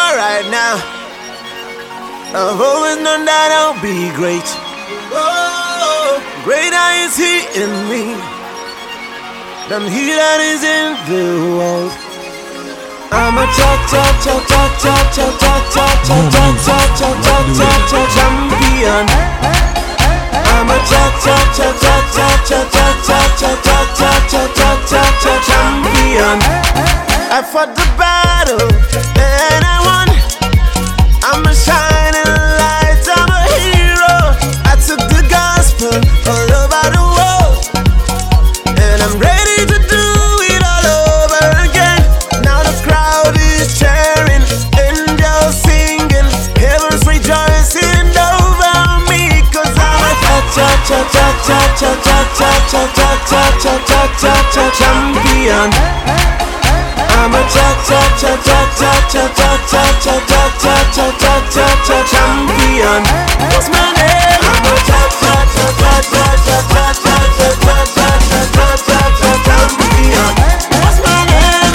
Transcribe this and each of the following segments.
right now. I've always known that I'll be great. Oh, greater is He in me than he that is in the world. I'm a champion. I'm a champion. I fought the battle and I won. I'm a shining light, I'm a hero. I took the gospel all over the world, and I'm ready to do it all over again. Now the crowd is cheering, angels singing, heaven's rejoicing over me, 'cause I'm a champion. I'm a champion. What's my name? I'm a champion. What's my name?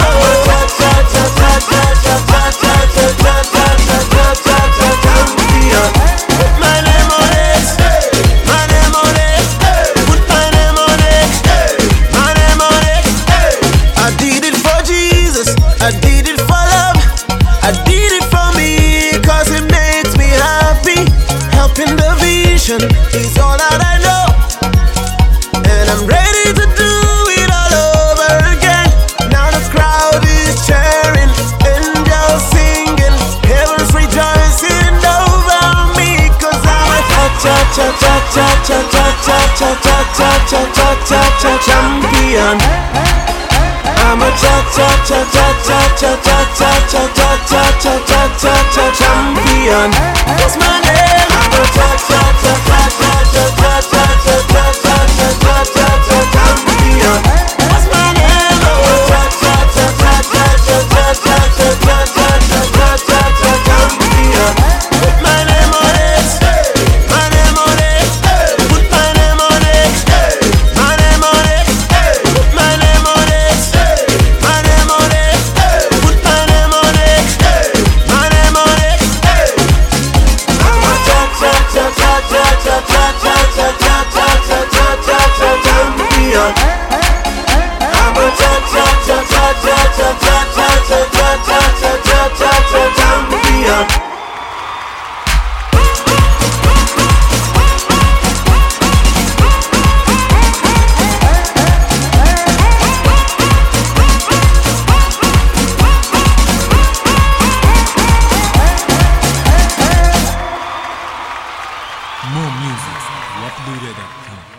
Champion. Put my name on it. My name on it. Put my name on it. My name on it. I did it for Jesus. I did it for love. I did it for me, 'cause it makes me happy. Helping the vision is all that I know, and I'm ready to do it all over again. Now the crowd is cheering, angels singing, heaven's rejoicing over me, 'cause I'm a champion. I'm a champion. What's my name? I'm a champion. What's my name? Champion. Put my name on it. My name on it. Put my name on it. My name on it. Put my name on it. My name on it. Put my name on it. My name on it. I'm a champion. I'm a champion. More music, whatloaded.com.